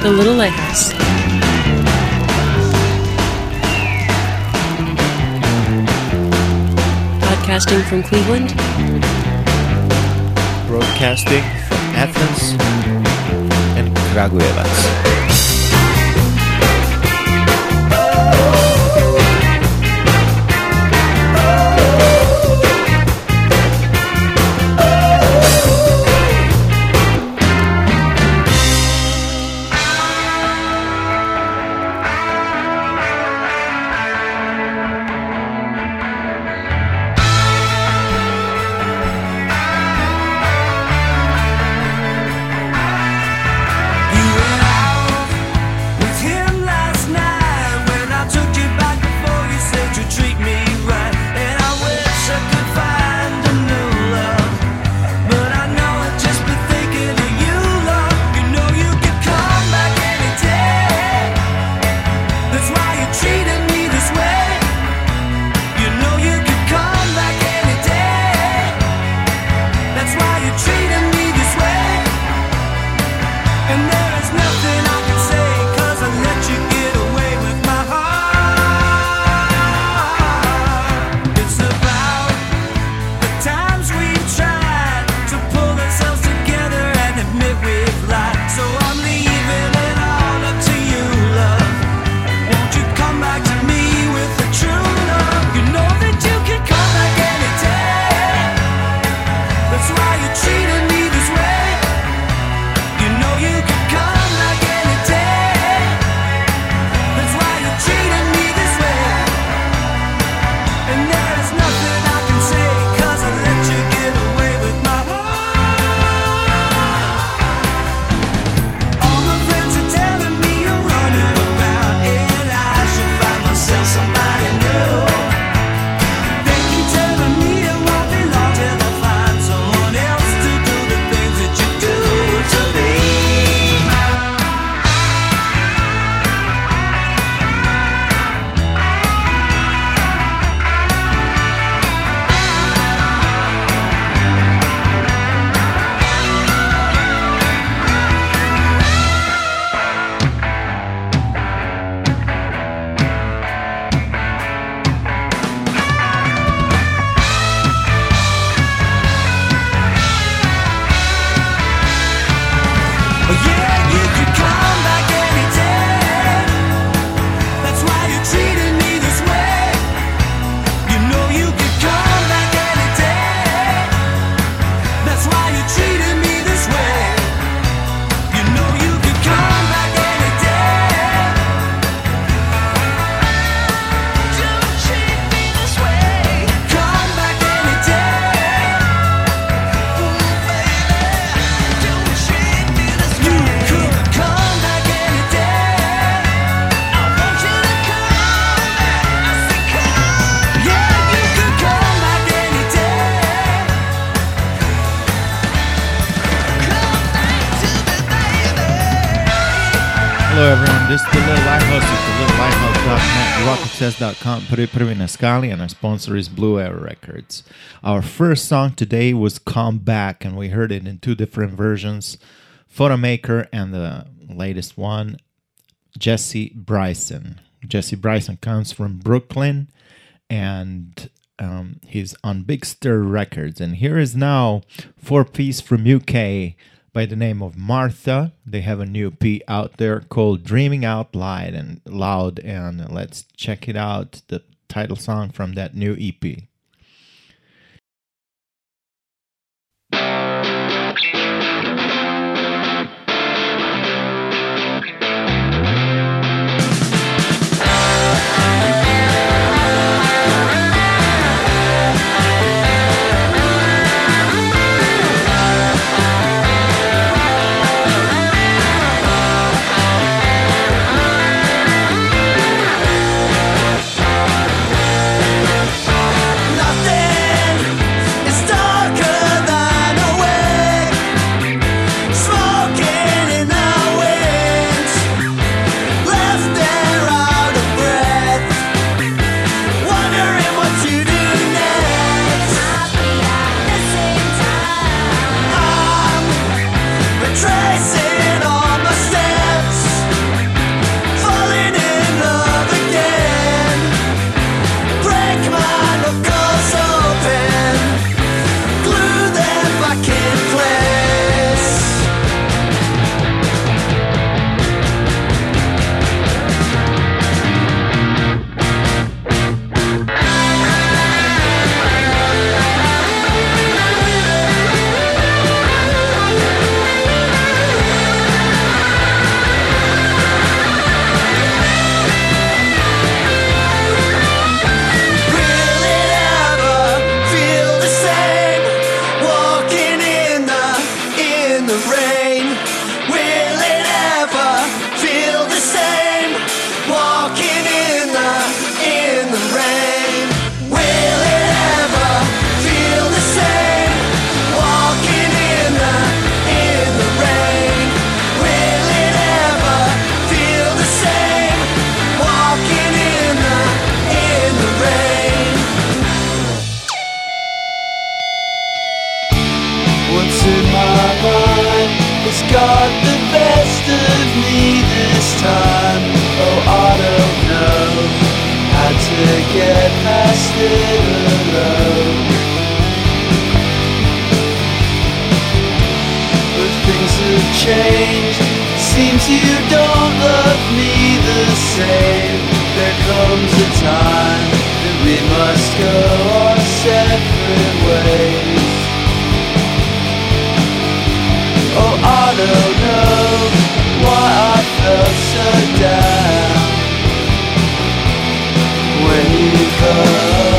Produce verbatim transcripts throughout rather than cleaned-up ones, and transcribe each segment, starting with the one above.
The Little Lighthouse. Podcasting from Cleveland. Broadcasting from Athens and Kragujevac. dot com, prvi prvi na skali, and our sponsor is Blue Air Records. Our first song today was Come Back, and we heard it in two different versions, Photomaker and the latest one, Jesse Bryson. Jesse Bryson comes from Brooklyn, and um, he's on Big Stir Records. And here is now four-piece from U K by the name of Martha. They have a new E P out there called Dreaming Out Loud, and loud, and let's check it out, the title song from that new E P. what's in my mind has got the best of me this time. Oh, I don't know how to get past it alone. But things have changed. Seems you don't love me the same. There comes a time that we must go our separate ways. Oh, I don't know why I felt so down when you come.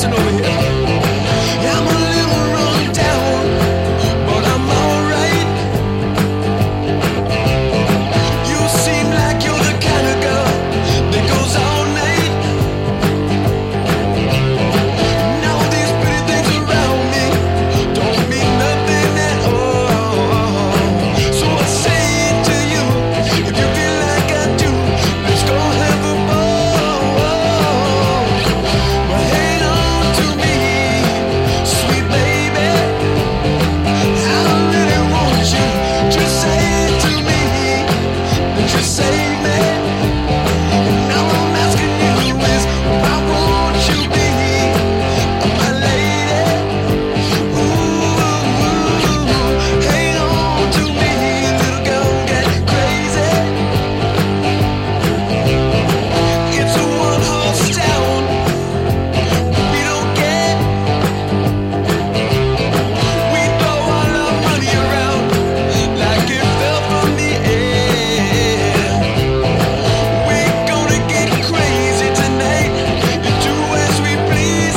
listen over here. Yeah, I'm a little run down, but I'm alright. You seem like you're the kind of girl that goes all night. Now these pretty things around me don't mean nothing at all. So I say to you, if you feel like I do, let's go have a ball. Well, hang on to me, sweet baby. I really want you. Just say to me that you save me. And all I'm asking you is, why won't you be my lady? Ooh, hang on to me, little girl, get crazy. It's a one-horse town, we don't get. We throw all our money around like it fell from the air. We're gonna get crazy tonight and do as we please.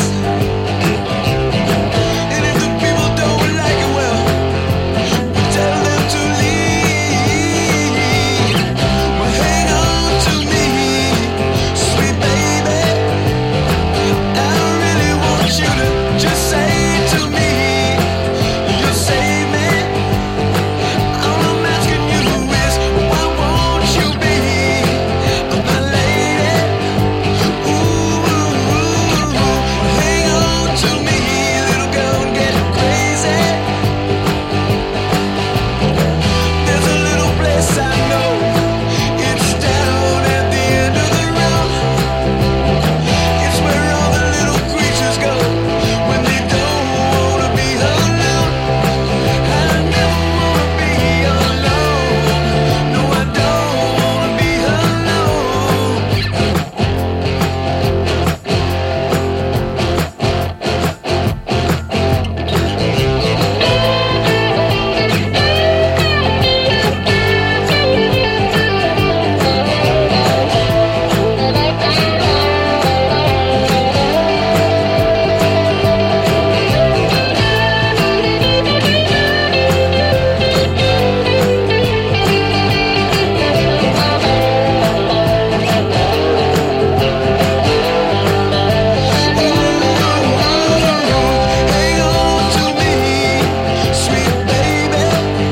And if the people don't like it, well, we tell them to leave. Well, hang on to me, sweet baby. I really want you to just say to me, you'll save me. All I'm asking you is, why won't you be my lady? Ooh, hang on to me, little girl, get crazy. There's a little place I know, it's down at the end of the road. It's where all the little creatures go when they don't wanna be alone. I never wanna be alone. No, I don't wanna be alone. Hang on to me, sweet baby.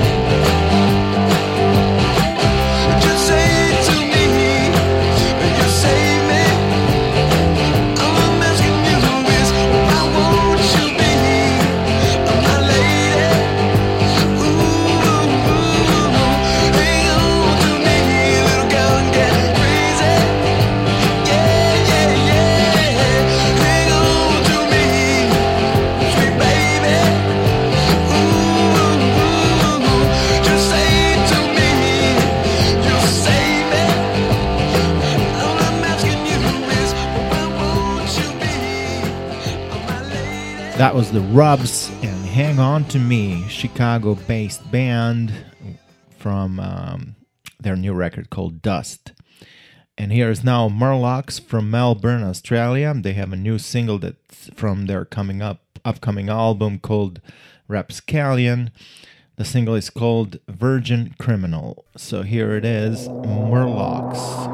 Just say to me, you save me. All I'm asking you is, why won't you be my lady? Ooh, hang on to me, little girl, and get crazy. Yeah, yeah, yeah. Hang on to me, sweet baby. Ooh, just say to me, you'll save me. All I'm asking you is, why won't you be my lady? That was the Rubs and Hang On to Me, Chicago-based band from um, their new record called Dust. And here is now Murlocs from Melbourne, Australia. They have a new single that's from their coming up upcoming album called Rapscallion. The single is called Virgin Criminal. So here it is, Murlocs.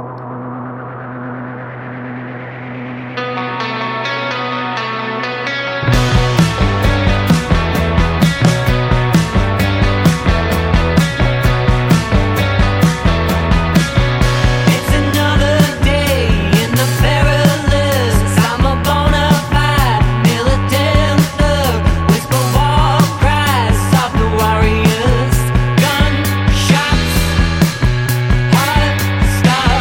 It's another day in the perilous. I'm a bona fide militant thug. Whisper war cries of the warriors. Gunshots, heart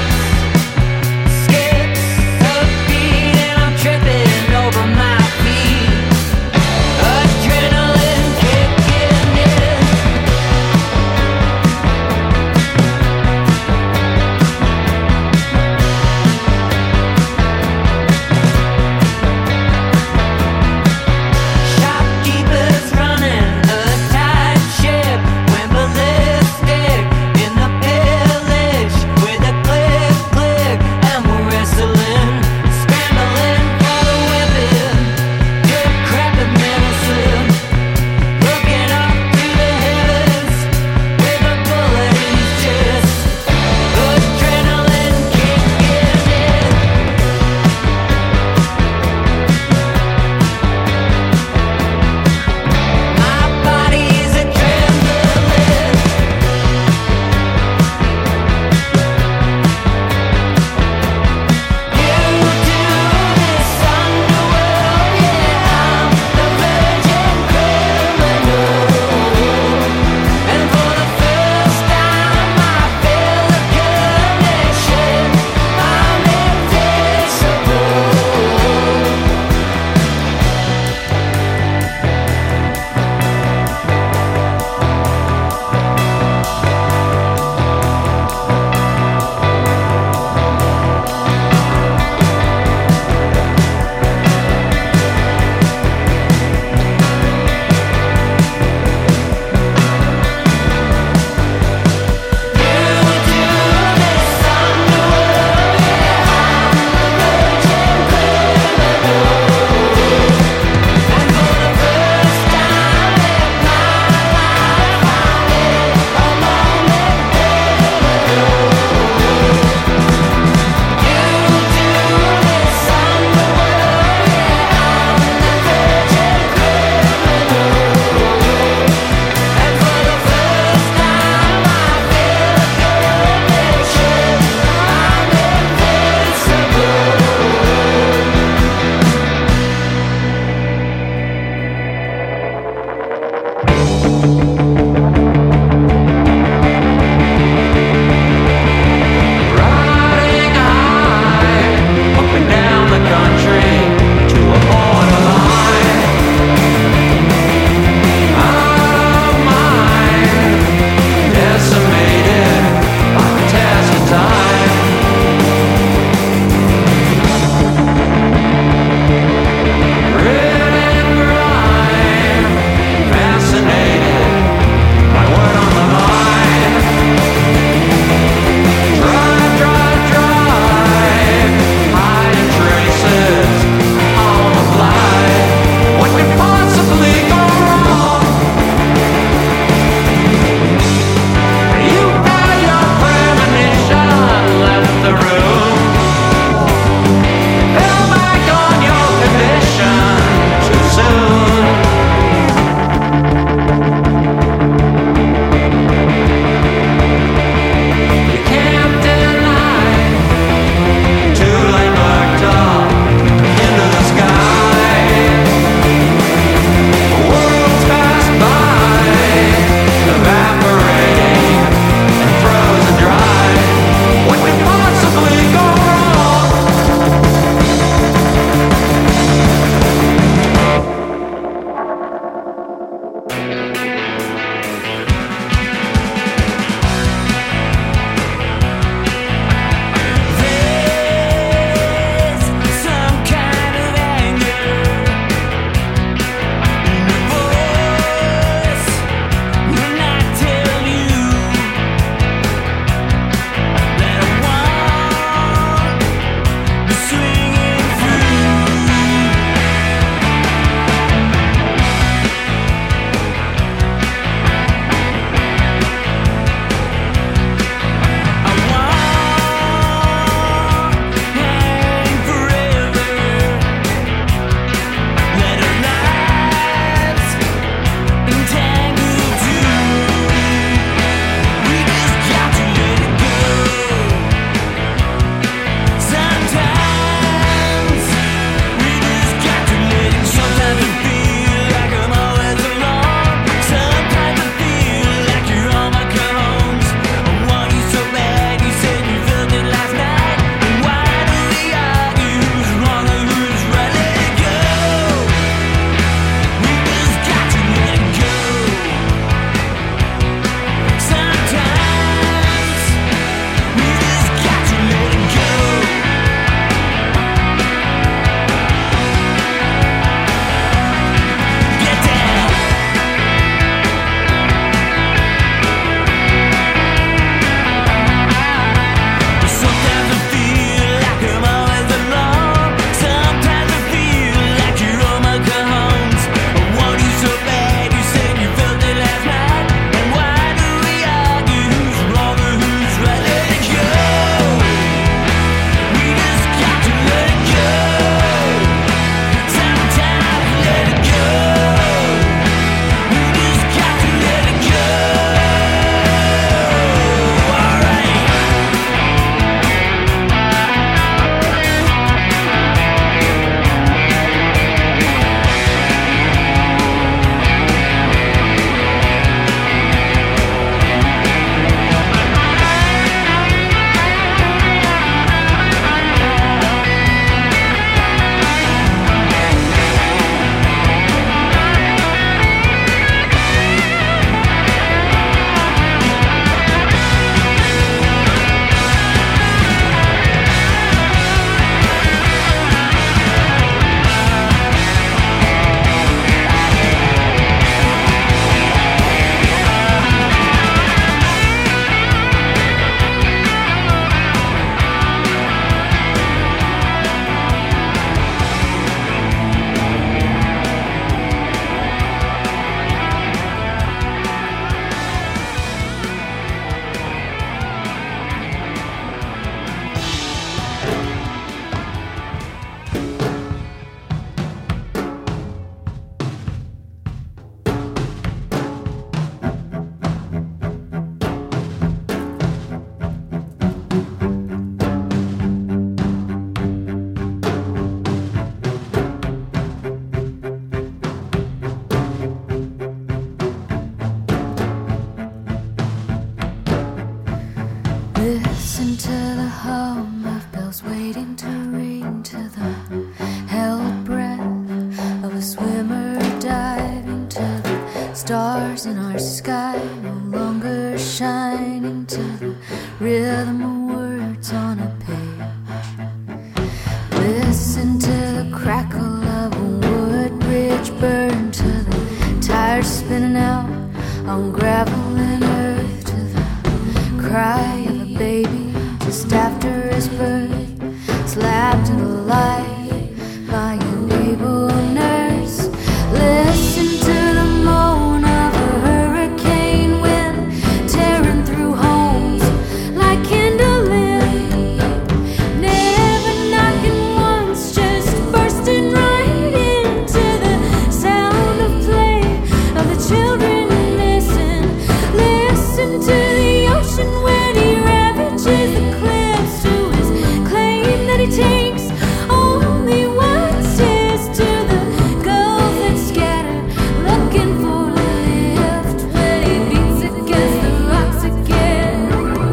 Stars in our sky no longer shining to the rhythm of words on a page. Listen to the crackle of a wood bridge burn, to the tires spinning out on gravel and earth, to the cry of a baby just after his birth, slapped into life by an able nurse. Listen to the moan of a hurricane wind tearing through homes like kindling, never knocking once, just bursting right into the sound of play of the children. Listen, listen to the ocean when he ravages the cliffs, to his claim that he takes only one says to the gulls that scatter, looking for a lift when he beats against the rocks again.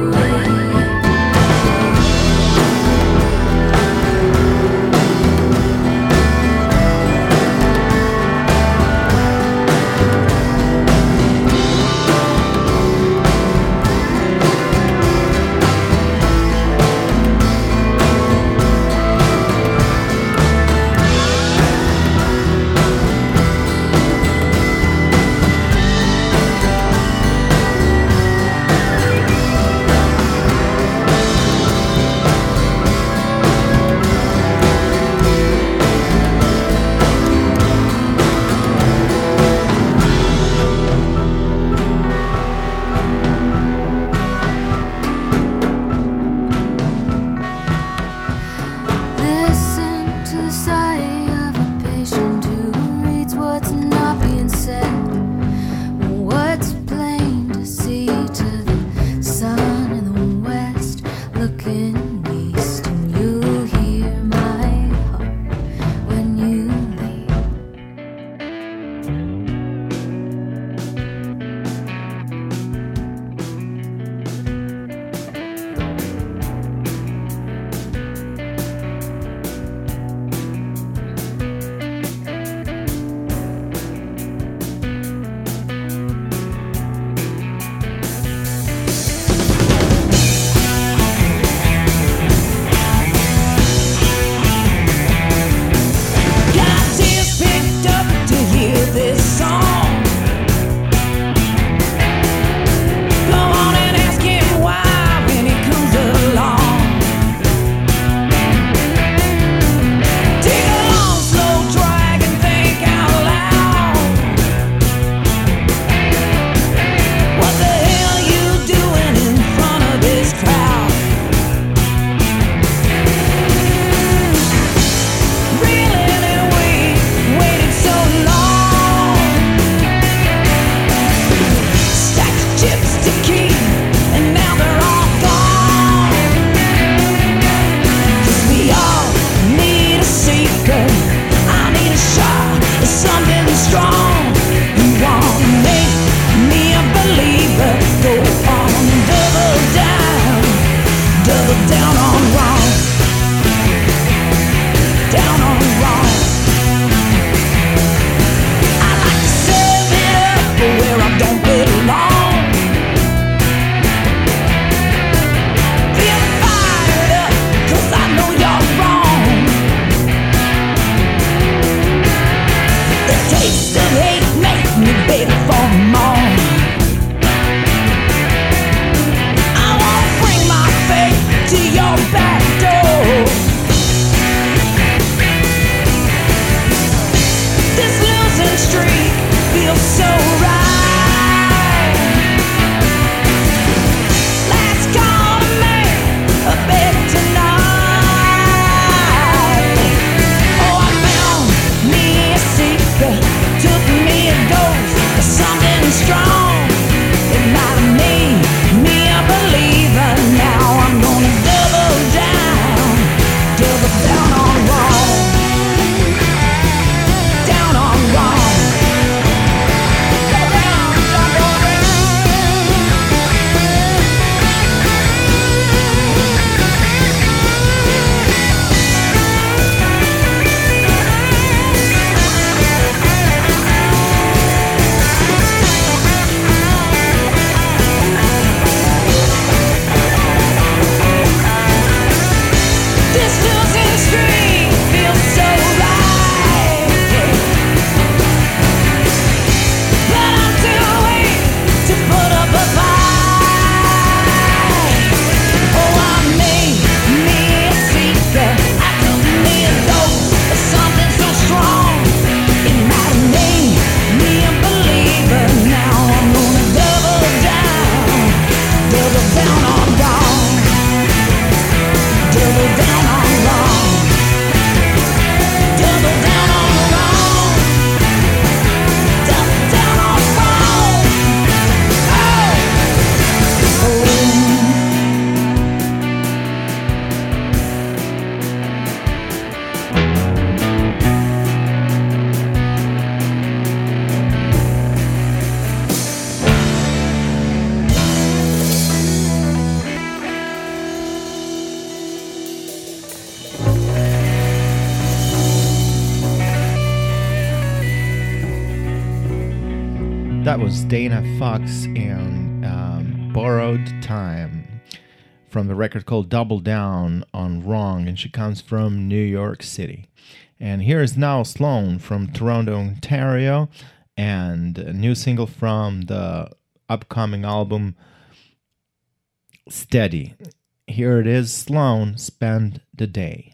Listen to the sigh of a patient who reads what's not being said, what's plain to see, to the sun in the west looking east, and you'll hear my heart when you leave. Got tears picked up to hear this song. Go on and ask him why when he comes along. Take a long, slow drag and think out loud. What the hell you doing in front of this crowd? Reeling and wait, waited so long. Stacked chips to keep, and now they're all gone. 'Cause we all need a secret. I need a shot of something strong. You wanna make me a believer? Go on, double down, double down on wrong. Down on wrong. I like to serve it up where I don't belong. Feel fired up 'cause I know you're wrong. The taste of hate makes me beg for more. I wanna bring my faith to your back door. This losing streak feels so right. Let's call a man a bed tonight. Oh, I found me a secret, took me a dose of something strong. It might have made me a believer. Now I'm gonna double down, double down on wrong. Down on wrong. That was Dana Fox and um, Borrowed Time from the record called Double Down on Wrong, and she comes from New York City. And here is Niall Sloan from Toronto, Ontario, and a new single from the upcoming album Steady. Here it is, Sloan, Spend the Day.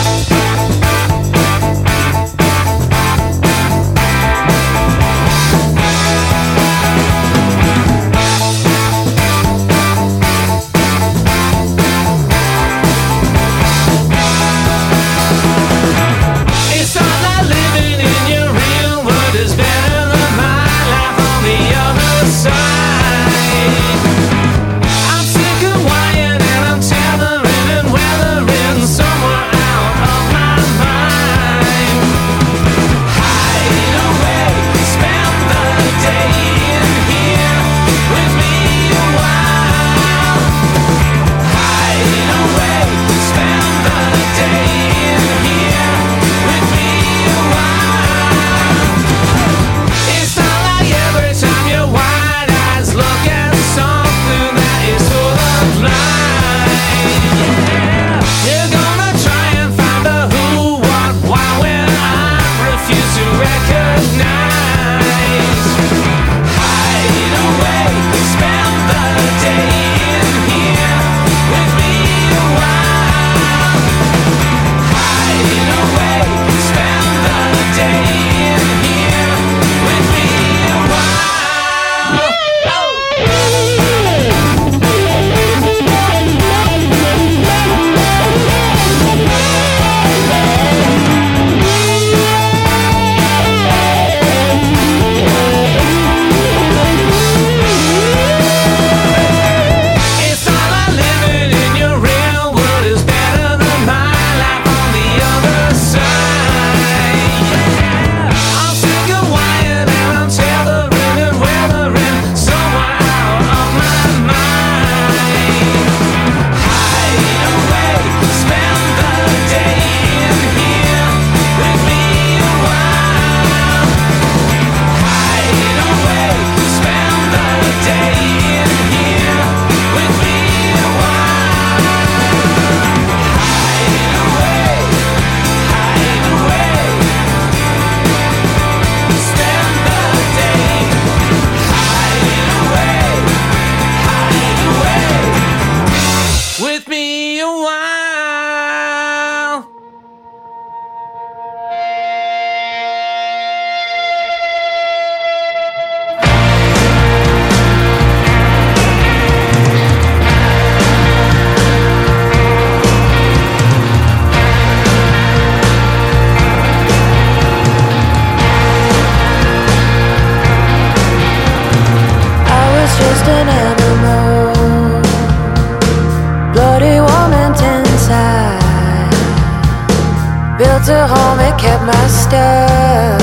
To home and kept my stuff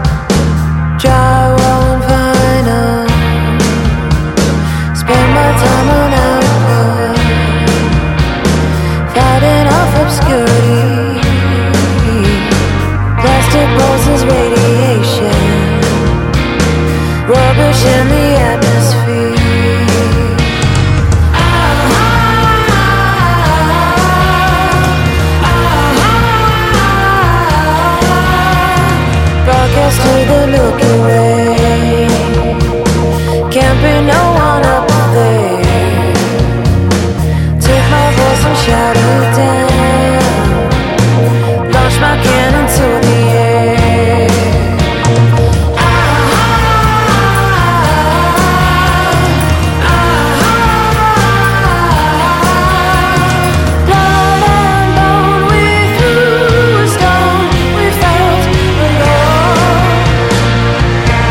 drywall and vinyl. Spend my time on output, fighting off obscurity. Plastic bowls is radiation, rubbish in the atmosphere. To the Milky Way, can't be no one up there. Take my voice and shout it down, launch my cannon to the air. Ah, ah, ah, blood and bone, we threw a stone, we felt alone.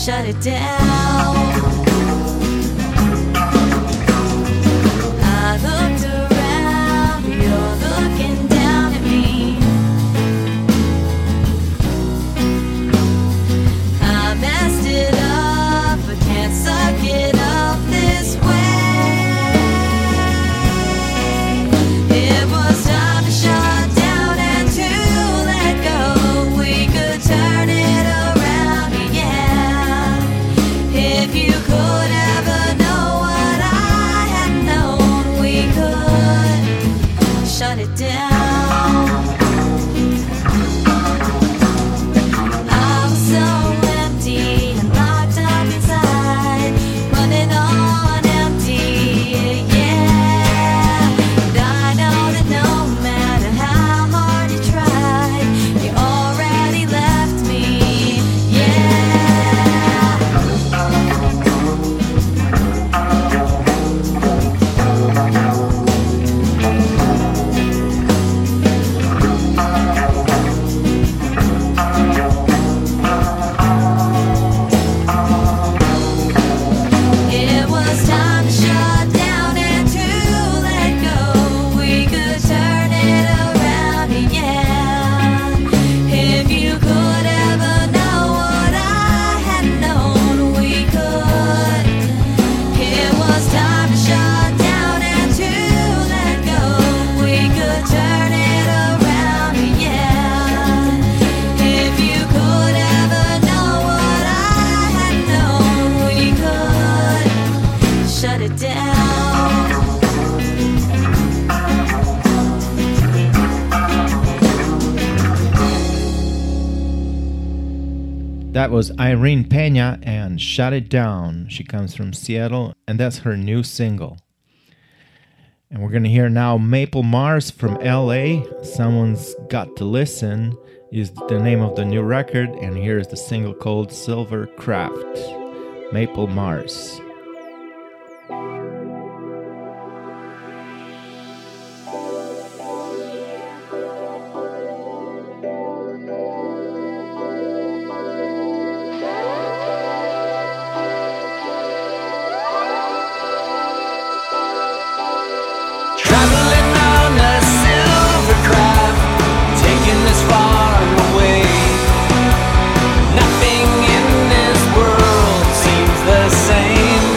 shut it down. I looked around, you're looking down at me. I messed it up, but can't suck it up this way. It was time to shut down and to let go. We could turn it around, yeah. If you could ever know what I had known, we could shut it down. I was so empty and locked up inside, running on empty, yeah. And I know that no matter how hard you tried, you already left me, yeah. It was time to shut down and to let go. We could turn it around, yeah. If you could ever know what I had known, we could. It was time to shut down and to let go. We could turn it around, yeah. If you could ever know what I had known, we could shut it down. That was Irene Pena and Shut It Down. She comes from Seattle, and that's her new single. And we're going to hear now Maple Mars from L A. Someone's Got to Listen is the name of the new record, and here is the single called Silver Craft. Maple Mars. Traveling on a silver craft, taking us far away. Nothing in this world seems the same.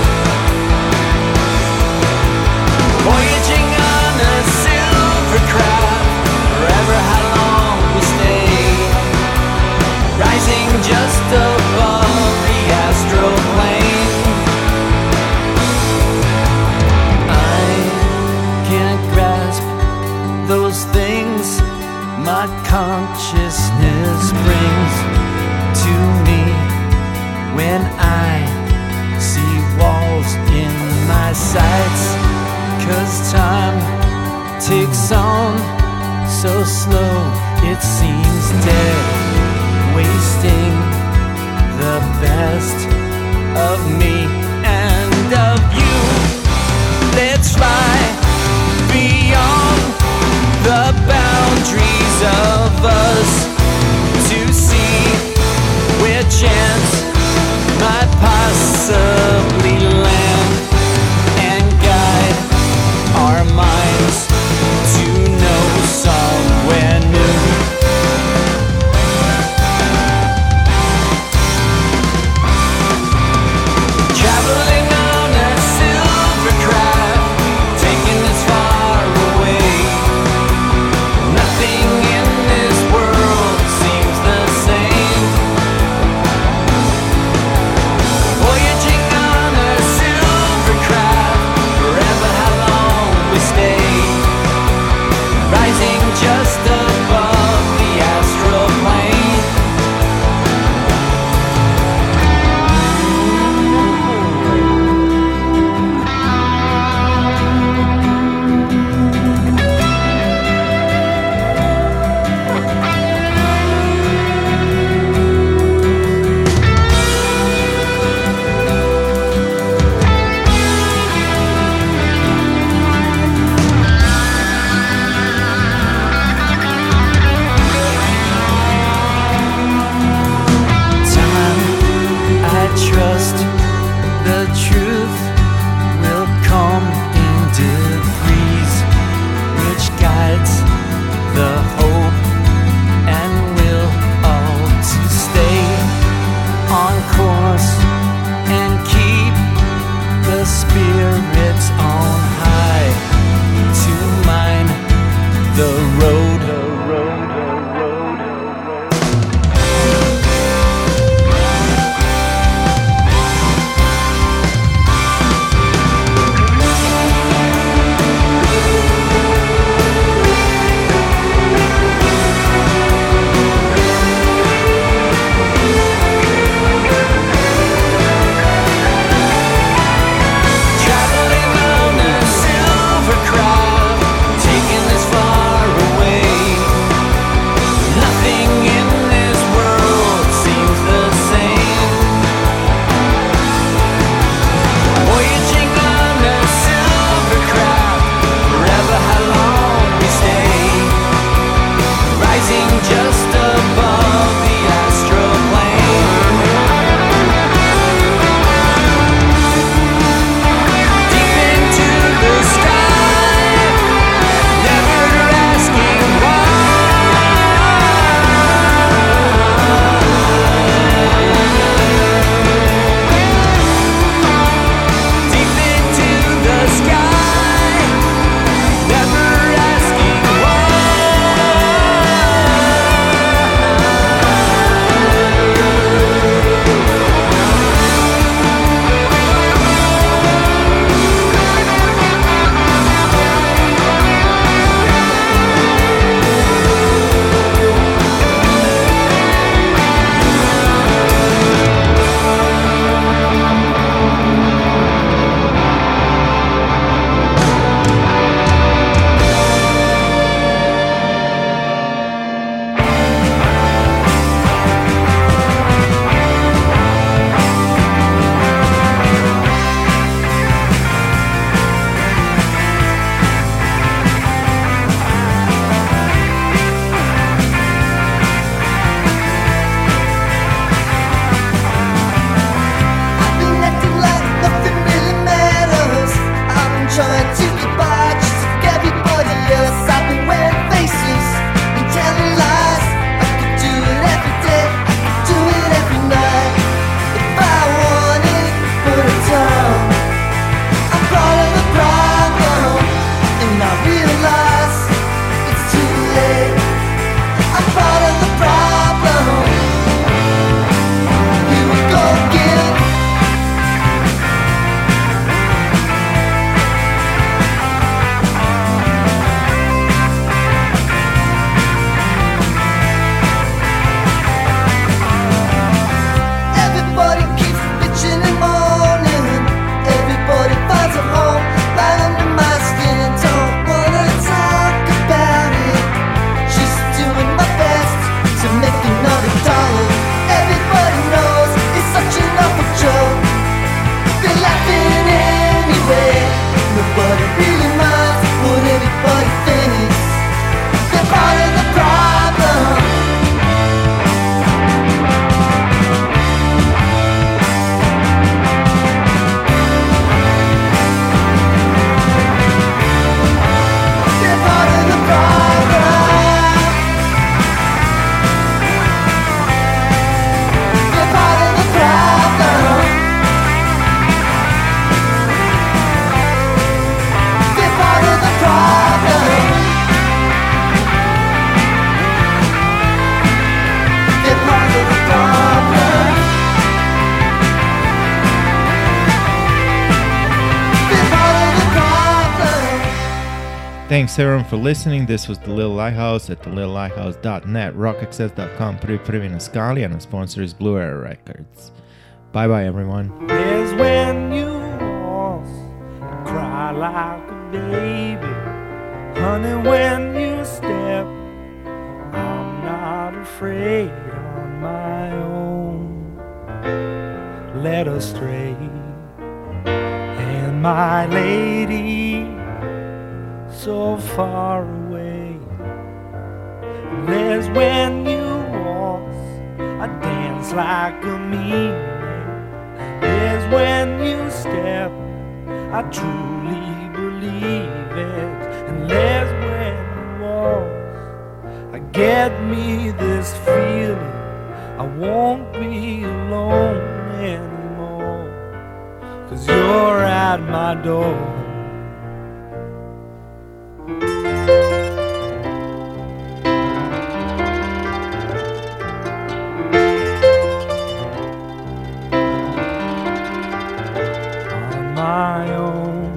Thanks everyone for listening. This was The Little Lighthouse at the little lighthouse dot net, rock access dot com, Prvi Prvi na Skali, and our sponsor is Blue Arrow Records. Bye bye everyone. Is when you walk, cry like a baby. Honey, when you step, I'm not afraid on my own. Led astray, and my lady so far away. Liz, when you walk, I dance like a mean man. Liz, when you step, I truly believe it. And Liz, when you walk, I get me this feeling I won't be alone anymore, 'cause you're at my door. On my own,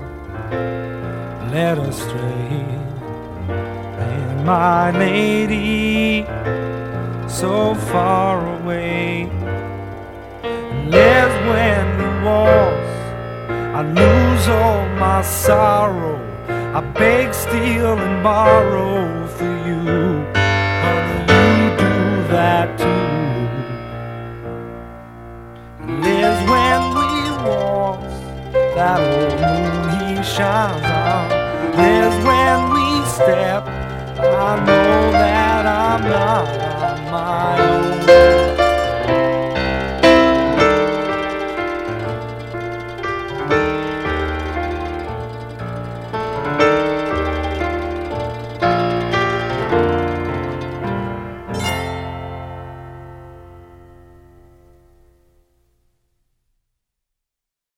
led astray, and my lady so far away. And lives when you walk, I lose all my sorrow. I beg, steal, and borrow for you. Honey, you do that too. And lives when we walk, that old moon he shines on.